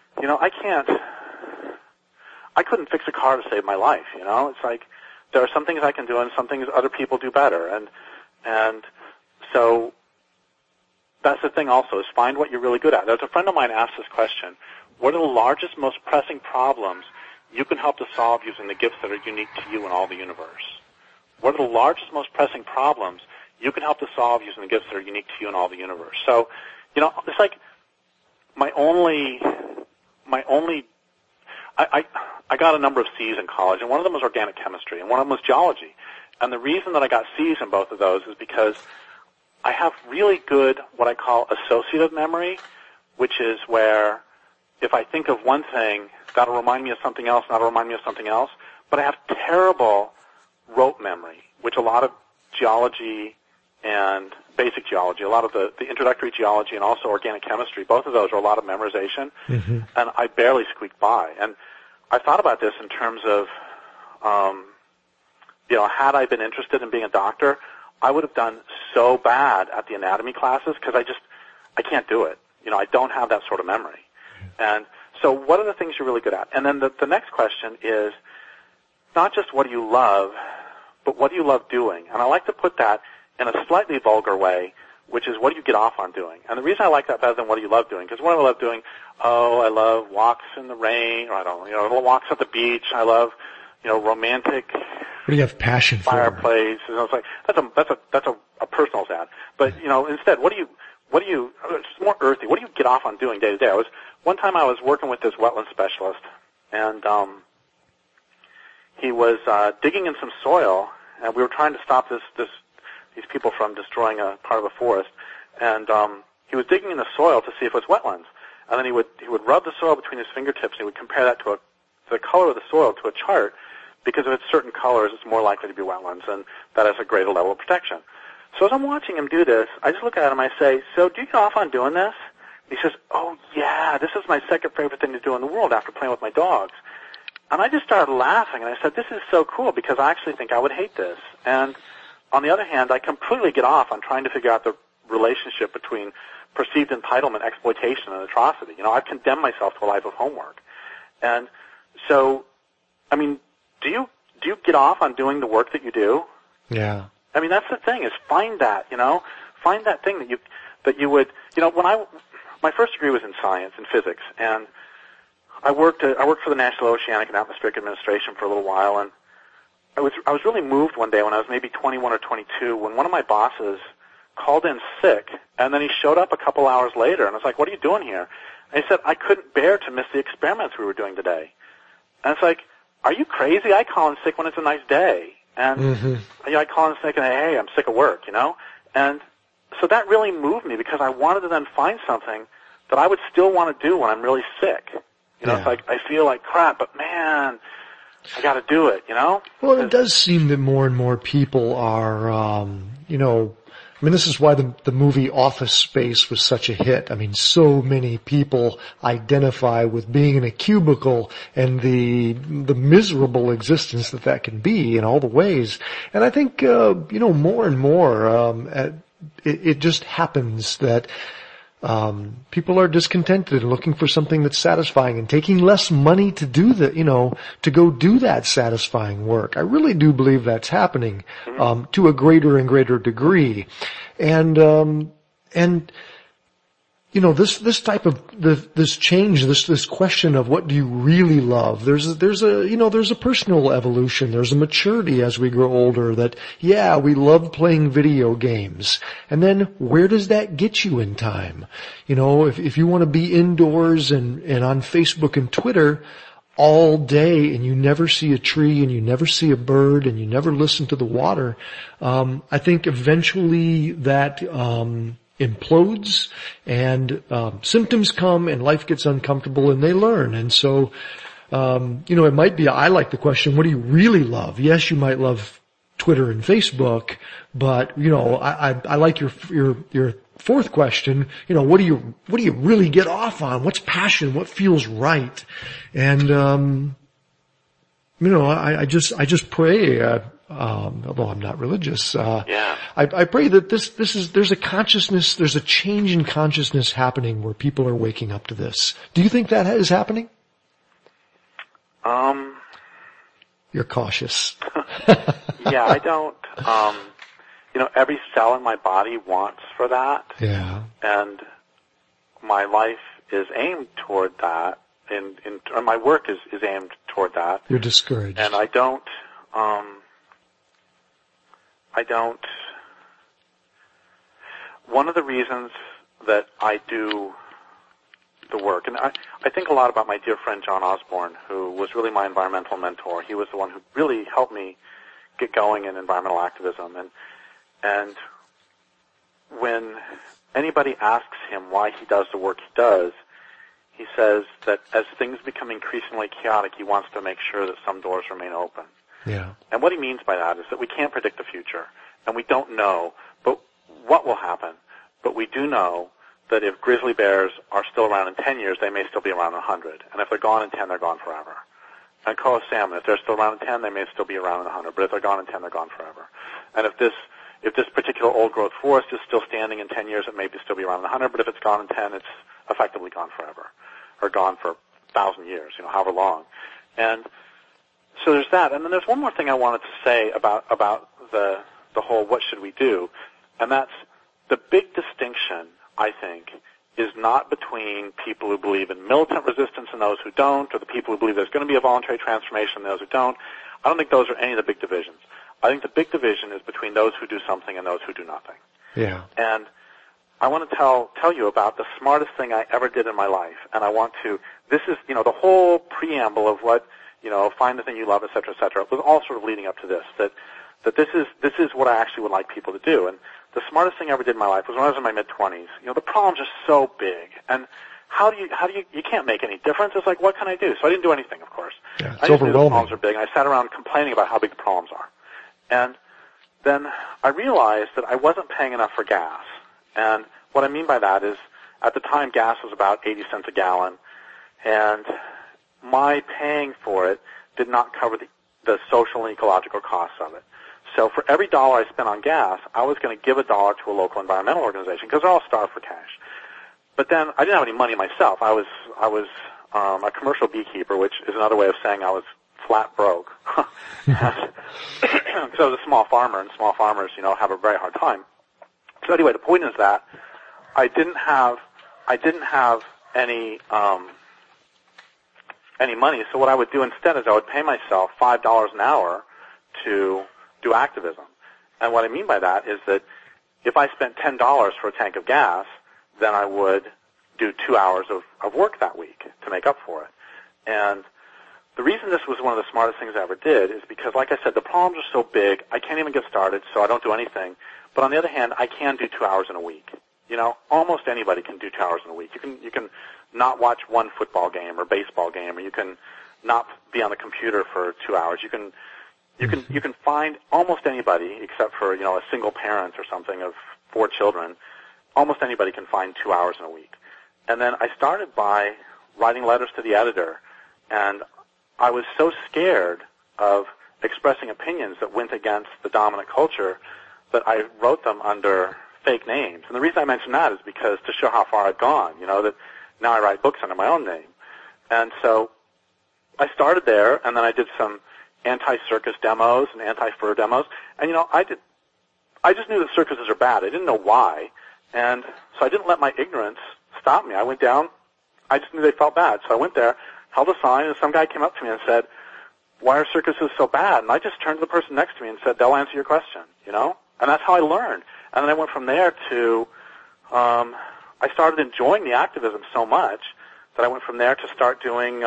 I couldn't fix a car to save my life, It's like, there are some things I can do and some things other people do better. And so That's the thing also, is find what you're really good at. There's a friend of mine asked this question: what are the largest, most pressing problems you can help to solve using the gifts that are unique to you in all the universe? What are the largest, most pressing problems you can help to solve using the gifts that are unique to you in all the universe? So, it's like I got a number of C's in college, and one of them was organic chemistry, and one of them was geology. And the reason that I got C's in both of those is because I have really good, what I call associative memory, which is where if I think of one thing, that'll remind me of something else, and that'll remind me of something else. But I have terrible rote memory, which a lot of geology and basic geology, a lot of the introductory geology and also organic chemistry, both of those are a lot of memorization, and I barely squeak by. And I thought about this in terms of, had I been interested in being a doctor, I would have done so bad at the anatomy classes because I can't do it. I don't have that sort of memory. And so what are the things you're really good at? And then the next question is not just what do you love, but what do you love doing? And I like to put that in a slightly vulgar way, which is what do you get off on doing? And the reason I like that better than what do you love doing, because what do I love doing? Oh, I love walks in the rain, or walks at the beach. I love, romantic. What do you have passion for? Fireplace. It's like that's a personal ad. But instead, what do you? It's more earthy. What do you get off on doing day to day? One time I was working with this wetland specialist, and he was digging in some soil, and we were trying to stop these people from destroying a part of a forest. And he was digging in the soil to see if it was wetlands. And then he would rub the soil between his fingertips, and he would compare that to the color of the soil to a chart, because if it's certain colors, it's more likely to be wetlands, and that has a greater level of protection. So as I'm watching him do this, I just look at him and I say, so do you get off on doing this? He says, oh, yeah, this is my second favorite thing to do in the world after playing with my dogs. And I just started laughing, and I said, this is so cool, because I actually think I would hate this. And on the other hand, I completely get off on trying to figure out the relationship between perceived entitlement, exploitation, and atrocity. I've condemned myself to a life of homework. And so, do you get off on doing the work that you do? Yeah. That's the thing, is find that, find that thing that you would, my first degree was in science, in physics, and I worked for the National Oceanic and Atmospheric Administration for a little while, and I was really moved one day when I was maybe 21 or 22 when one of my bosses called in sick, and then he showed up a couple hours later, and I was like, what are you doing here? And he said, I couldn't bear to miss the experiments we were doing today. And it's like, are you crazy? I call in sick when it's a nice day. And I call in sick and hey, I'm sick of work, And so that really moved me, because I wanted to then find something that I would still want to do when I'm really sick. It's like I feel like crap, but man, I got to do it, Well, it does seem that more and more people are, this is why the movie Office Space was such a hit. So many people identify with being in a cubicle and the miserable existence that can be in all the ways. And I think, more and more, it just happens that people are discontented and looking for something that's satisfying and taking less money to do to go do that satisfying work. I really do believe that's happening, to a greater and greater degree. And this type of, this change, this question of what do you really love, there's a personal evolution, there's a maturity as we grow older that, we love playing video games. And then where does that get you in time? If you want to be indoors and on Facebook and Twitter all day and you never see a tree and you never see a bird and you never listen to the water, I think eventually that, implodes and symptoms come and life gets uncomfortable and they learn. And so it might be, I like the question, what do you really love? Yes, you might love Twitter and Facebook, but I like your fourth question, what do you really get off on? What's passion? What feels right? And I just pray, although I'm not religious, I pray that there's a consciousness, there's a change in consciousness happening where people are waking up to this. Do you think that is happening? You're cautious. I don't, every cell in my body wants for that. Yeah. And my life is aimed toward that, or my work is aimed toward that. You're discouraged. And I don't, one of the reasons that I do the work, and I think a lot about my dear friend John Osborne, who was really my environmental mentor. He was the one who really helped me get going in environmental activism. And when anybody asks him why he does the work he does, he says that as things become increasingly chaotic, he wants to make sure that some doors remain open. Yeah. And what he means by that is that we can't predict the future, and we don't know but what will happen. But we do know that if grizzly bears are still around in 10 years, they may still be around in 100. And if they're gone in 10, they're gone forever. And koa salmon, if they're still around in 10, they may still be around in 100. But if they're gone in 10, they're gone forever. And if this particular old-growth forest is still standing in 10 years, it may still be around in 100. But if it's gone in 10, it's effectively gone forever, or gone for 1,000 years, however long. And so there's that. And then there's one more thing I wanted to say about the whole what should we do, and that's the big distinction, I think, is not between people who believe in militant resistance and those who don't, or the people who believe there's going to be a voluntary transformation and those who don't. I don't think those are any of the big divisions. I think the big division is between those who do something and those who do nothing. Yeah. And I want to tell you about the smartest thing I ever did in my life, and this is, the whole preamble of what, find the thing you love, et cetera, was all sort of leading up to this, that this is what I actually would like people to do. And the smartest thing I ever did in my life was when I was in my mid-20s. The problems are so big, and you can't make any difference. It's like, what can I do? So I didn't do anything, of course. Yeah, it's I just knew overwhelming. the problems are big, and I sat around complaining about how big the problems are. And then I realized that I wasn't paying enough for gas. And what I mean by that is, at the time, gas was about 80 cents a gallon, and my paying for it did not cover the social and ecological costs of it. So for every dollar I spent on gas, I was going to give $1 to a local environmental organization because they're all starved for cash. But then I didn't have any money myself. I was a commercial beekeeper, which is another way of saying I was flat broke. Because I was a small farmer, and small farmers, have a very hard time. So anyway, the point is that I didn't have any money. So what I would do instead is I would pay myself $5 an hour to do activism. And what I mean by that is that if I spent $10 for a tank of gas, then I would do 2 hours of work that week to make up for it. And the reason this was one of the smartest things I ever did is because, like I said, the problems are so big, I can't even get started, so I don't do anything. But on the other hand, I can do 2 hours in a week. Almost anybody can do 2 hours in a week. You can not watch one football game or baseball game, or you can not be on the computer for 2 hours. You can find almost anybody, except for, a single parent or something of 4 children, almost anybody can find 2 hours in a week. And then I started by writing letters to the editor, and I was so scared of expressing opinions that went against the dominant culture that I wrote them under fake names. And the reason I mention that is because to show how far I'd gone, that now I write books under my own name. And so I started there, and then I did some anti-circus demos and anti-fur demos. And, I just knew that circuses are bad. I didn't know why. And so I didn't let my ignorance stop me. I went down. I just knew they felt bad. So I went there, held a sign, and some guy came up to me and said, "Why are circuses so bad?" And I just turned to the person next to me and said, "They'll answer your question," And that's how I learned. And then I went from there to, I started enjoying the activism so much that I went from there to start doing,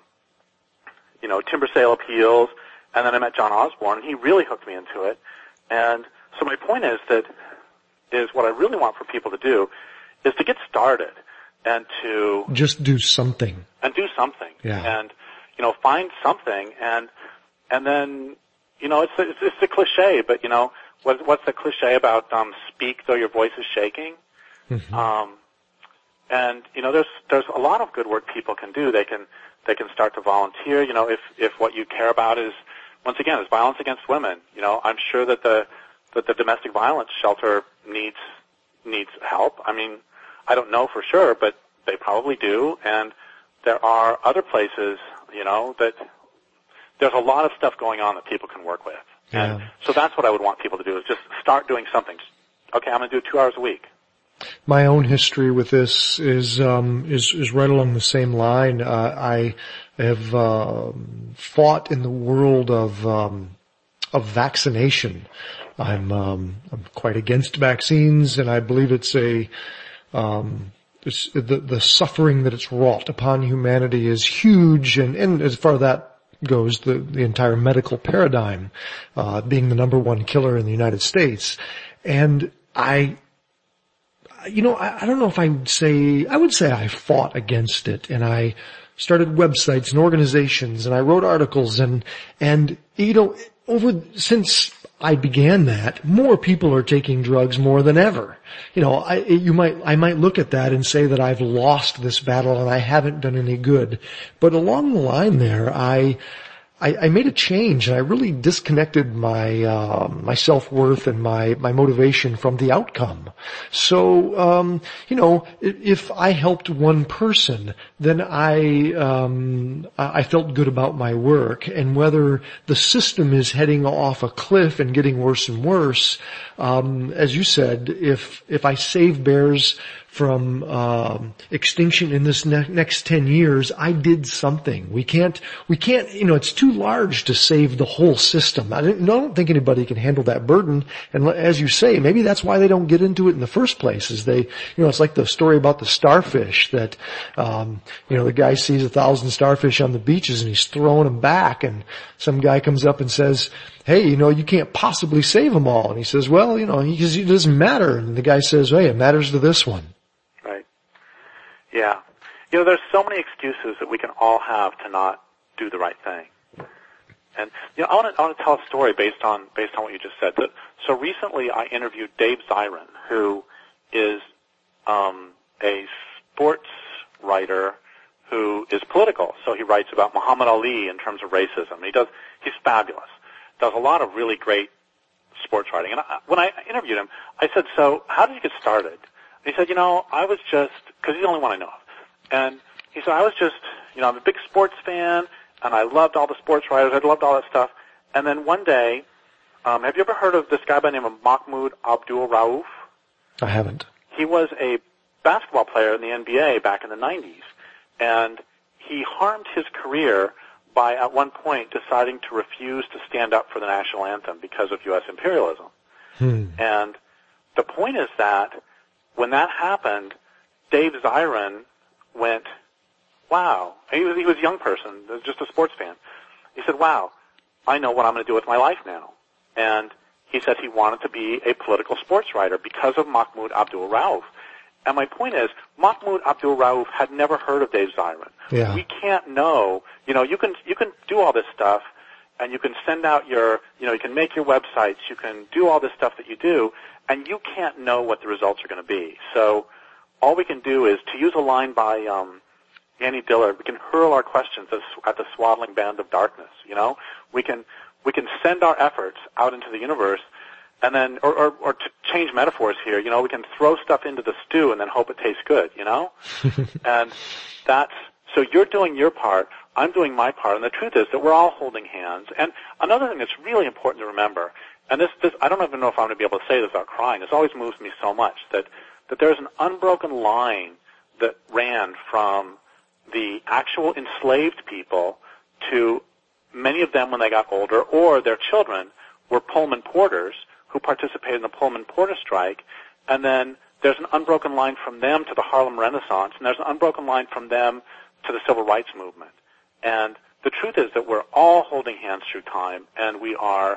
timber sale appeals. And then I met John Osborne, and he really hooked me into it. And so my point is what I really want for people to do is to get started and to just do something. And do something. Yeah. And, find something and then, it's a cliche, but, what's the cliche about, speak though your voice is shaking? Mm-hmm. And, there's a lot of good work people can do. They can start to volunteer, if what you care about is, once again, is violence against women. I'm sure that the domestic violence shelter needs help. I mean, I don't know for sure, but they probably do. And there are other places, that there's a lot of stuff going on that people can work with. And so that's what I would want people to do, is just start doing something. Okay, I'm going to do 2 hours a week. My own history with this is right along the same line. I have fought in the world of vaccination. I'm quite against vaccines, and I believe it's the suffering that it's wrought upon humanity is huge, and as far as that goes, the entire medical paradigm being the number one killer in the United States. And I don't know if I would say I fought against it, and I started websites and organizations, and I wrote articles, and since I began that, more people are taking drugs more than ever. I might look at that and say that I've lost this battle and I haven't done any good. But along the line there, I made a change, and I really disconnected my self-worth and my motivation from the outcome. So, if I helped one person, then I felt good about my work. And whether the system is heading off a cliff and getting worse and worse, as you said, if I save bears from extinction in this next 10 years, I did something. We can't, it's too large to save the whole system. I don't think anybody can handle that burden. And as you say, maybe that's why they don't get into it in the first place, is it's like the story about the starfish that, the guy sees 1,000 starfish on the beaches and he's throwing them back, and some guy comes up and says, hey, you can't possibly save them all. And he says, well, it doesn't matter. And the guy says, hey, it matters to this one. Right. Yeah. There's so many excuses that we can all have to not do the right thing. And, I want to tell a story based on what you just said. So recently I interviewed Dave Zirin, who is, a sports writer who is political. So he writes about Muhammad Ali in terms of racism. He's fabulous. Does a lot of really great sports writing. And when I interviewed him, I said, so how did you get started? And he said, I was just, because he's the only one I know of. And he said, I'm a big sports fan, and I loved all the sports writers. I loved all that stuff. And then one day, have you ever heard of this guy by the name of Mahmoud Abdul-Rauf? I haven't. He was a basketball player in the NBA back in the 90s. And he harmed his career by, at one point, deciding to refuse to stand up for the national anthem because of U.S. imperialism. And the point is that when that happened, Dave Zirin went, wow. He was a young person, just a sports fan. He said, wow, I know what I'm going to do with my life now. And he said he wanted to be a political sports writer because of Mahmoud Abdul-Rauf. And my point is, Mahmoud Abdul-Rauf had never heard of Dave Zirin. Yeah. We can't know, you can do all this stuff, and you can send out you can make your websites, you can do all this stuff that you do, and you can't know what the results are going to be. So all we can do is, to use a line by Annie Dillard, we can hurl our questions at the swaddling band of darkness. We can send our efforts out into the universe, and then, or to change metaphors here, we can throw stuff into the stew and then hope it tastes good, And so you're doing your part, I'm doing my part, and the truth is that we're all holding hands. And another thing that's really important to remember, and this I don't even know if I'm going to be able to say this without crying, this always moves me so much, that there's an unbroken line that ran from the actual enslaved people to many of them when they got older, or their children were Pullman porters who participated in the Pullman porter strike, and then there's an unbroken line from them to the Harlem Renaissance, and there's an unbroken line from them to the Civil Rights Movement. And the truth is that we're all holding hands through time, and we are,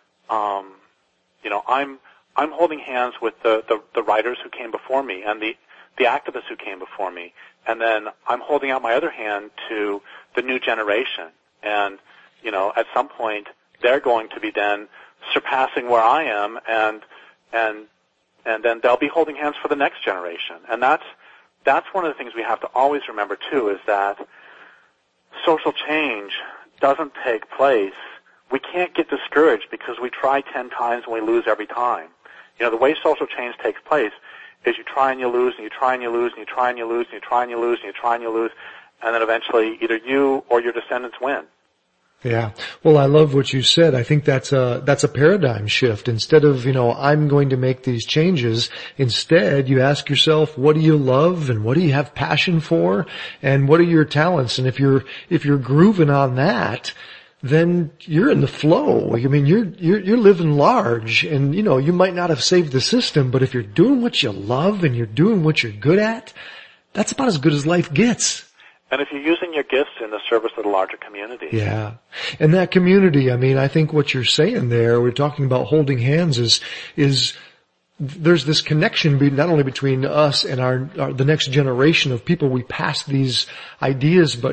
I'm holding hands with the writers who came before me and the activists who came before me, and then I'm holding out my other hand to the new generation. And, at some point, they're going to be then surpassing where I am, and then they'll be holding hands for the next generation. And that's one of the things we have to always remember, too, is that social change doesn't take place. We can't get discouraged because we try 10 times and we lose every time. The way social change takes place is you try and you lose, and you try and you lose, and you try and you lose, and you try and you lose, and you try and you lose, and then eventually either you or your descendants win. Yeah. Well, I love what you said. I think that's a paradigm shift. Instead of, I'm going to make these changes, instead you ask yourself, what do you love and what do you have passion for and what are your talents? And if you're grooving on that, then you're in the flow. I mean, you're living large and, you might not have saved the system, but if you're doing what you love and you're doing what you're good at, that's about as good as life gets. And if you're using your gifts in the service of the larger community. Yeah. And that community, I mean, I think what you're saying there, we're talking about holding hands is there's this connection not only between us and our the next generation of people we pass these ideas, but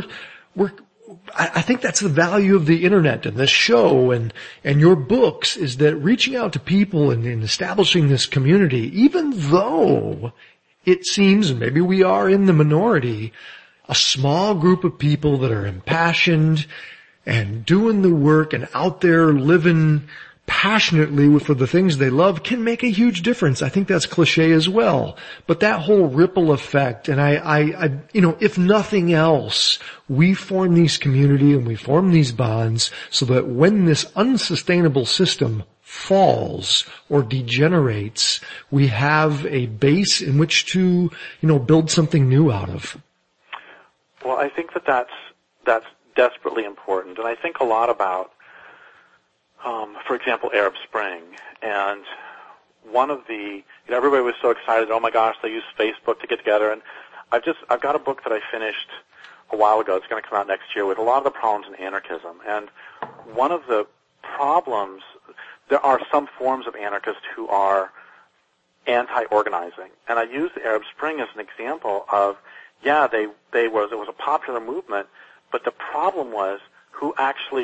I think that's the value of the internet and this show and your books is that reaching out to people and establishing this community, even though it seems, and maybe we are in the minority, a small group of people that are impassioned and doing the work and out there living passionately for the things they love can make a huge difference. I think that's cliche as well. But that whole ripple effect, and I if nothing else, we form these community and we form these bonds so that when this unsustainable system falls or degenerates, we have a base in which to, build something new out of. Well, I think that's desperately important, and I think a lot about, for example, Arab Spring. And one of the, everybody was so excited. Oh my gosh, they use Facebook to get together. And I've got a book that I finished a while ago. It's going to come out next year with a lot of the problems in anarchism. And one of the problems, there are some forms of anarchists who are anti-organizing, and I use the Arab Spring as an example of. Yeah, it was a popular movement, but the problem was who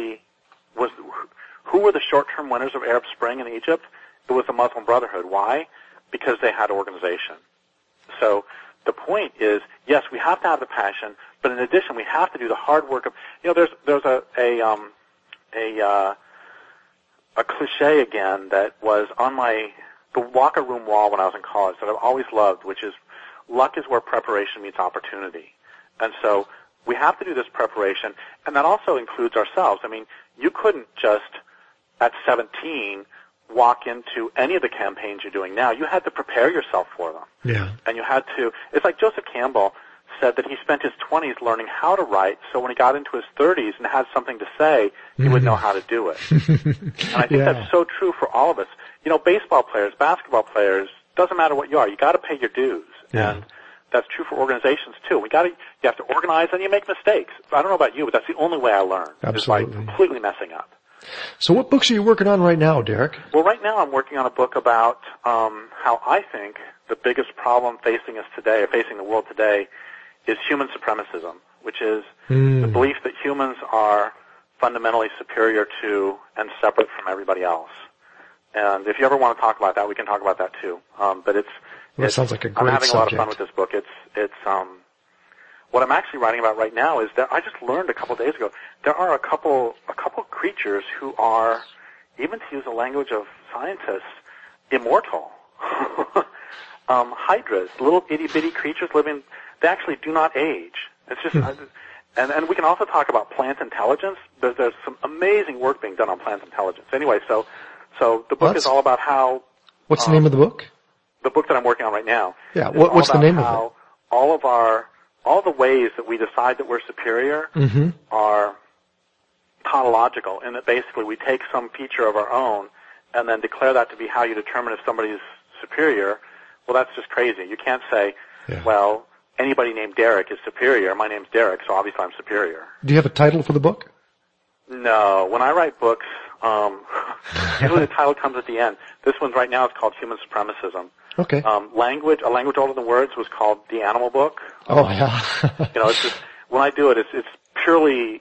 were the short-term winners of Arab Spring in Egypt? It was the Muslim Brotherhood. Why? Because they had organization. So the point is, yes, we have to have the passion, but in addition, we have to do the hard work of, there's a cliche again that was on the locker room wall when I was in college that I've always loved, which is, luck is where preparation meets opportunity. And so we have to do this preparation, and that also includes ourselves. I mean, you couldn't just, at 17, walk into any of the campaigns you're doing now. You had to prepare yourself for them. Yeah. And you had to, it's like Joseph Campbell said that he spent his 20s learning how to write, so when he got into his 30s and had something to say, he would know how to do it. And I think that's so true for all of us. Baseball players, basketball players, doesn't matter what you are, you got to pay your dues. Yeah. And that's true for organizations too. You have to organize and you make mistakes. I don't know about you, but that's the only way I learn. Absolutely. Is by completely messing up. So what books are you working on right now, Derek? Well, right now I'm working on a book about how I think the biggest problem facing us today, or facing the world today, is human supremacism, which is the belief that humans are fundamentally superior to and separate from everybody else. And if you ever want to talk about that, we can talk about that too. But that sounds like a great subject. I'm having a lot of fun with this book. It's what I'm actually writing about right now is that I just learned a couple of days ago there are a couple creatures who are, even to use the language of scientists, immortal. Hydras, little itty-bitty creatures living, they actually do not age. It's just, and we can also talk about plant intelligence. There's some amazing work being done on plant intelligence. Anyway, so the book is all about how. What's the name of the book? The book that I'm working on right now. Yeah. What's the name of it? All the ways that we decide that we're superior are tautological, in that basically we take some feature of our own and then declare that to be how you determine if somebody is superior. Well, that's just crazy. You can't say, well, anybody named Derek is superior. My name's Derek, so obviously I'm superior. Do you have a title for the book? No. When I write books, usually the title comes at the end. This one right now is called Human Supremacism. Okay. A Language Older Than Words was called The Animal Book. Oh, yeah. It's just, when I do it, it's purely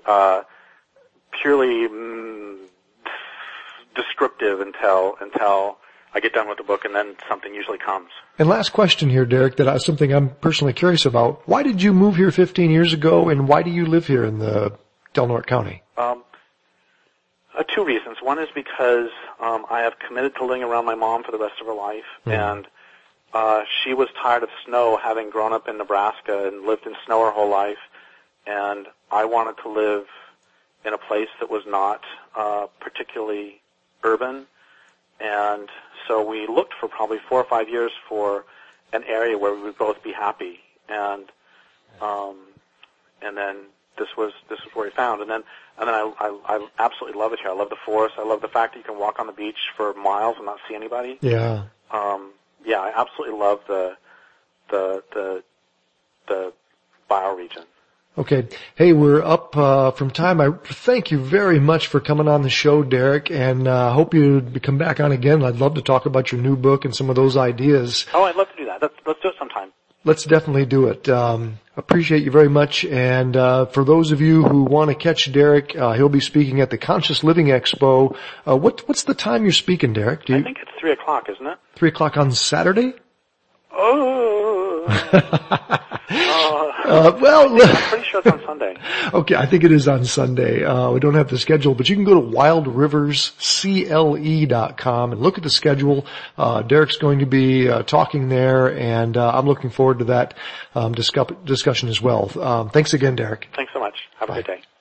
descriptive until I get done with the book, and then something usually comes. And last question here, Derek, something I'm personally curious about. Why did you move here 15 years ago, and why do you live here in the Del Norte County? Two reasons. One is because I have committed to living around my mom for the rest of her life, and she was tired of snow, having grown up in Nebraska and lived in snow her whole life, and I wanted to live in a place that was not particularly urban, and so we looked for probably 4 or 5 years for an area where we would both be happy, and then this was where we found, and then I absolutely love it here. I love the forest. I love the fact that you can walk on the beach for miles and not see anybody. Yeah. Yeah, I absolutely love the bioregion. Okay. Hey, we're up from time. I thank you very much for coming on the show, Derek, and hope you come back on again. I'd love to talk about your new book and some of those ideas. Oh, I'd love to do that. Let's do it sometime. Let's definitely do it. Appreciate you very much. And for those of you who want to catch Derek, he'll be speaking at the Conscious Living Expo. What's the time you're speaking, Derek? I think it's 3 o'clock, isn't it? 3 o'clock on Saturday? Oh. Well, I'm pretty sure it's on Sunday. Okay, I think it is on Sunday. We don't have the schedule, but you can go to wildriverscle.com and look at the schedule. Derek's going to be talking there, and I'm looking forward to that discussion as well. Thanks again, Derek. Thanks so much. Have a good day.